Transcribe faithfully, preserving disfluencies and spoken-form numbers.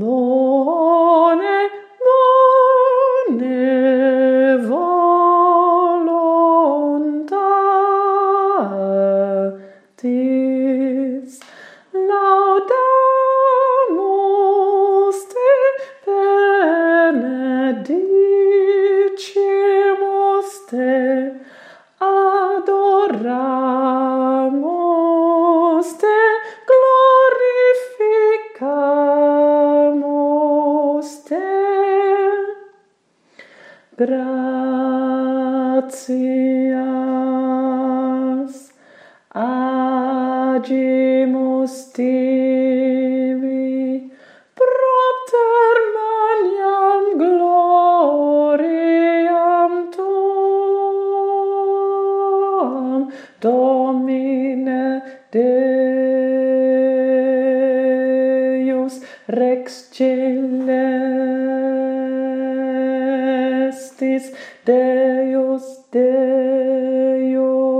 Bone, bone voluntatis laudamus te benedicimus te adoramus te glorificamus te gratias agimus tibi propter maniam gloriam tuam Domine Deus Rex Celestis Deus Deus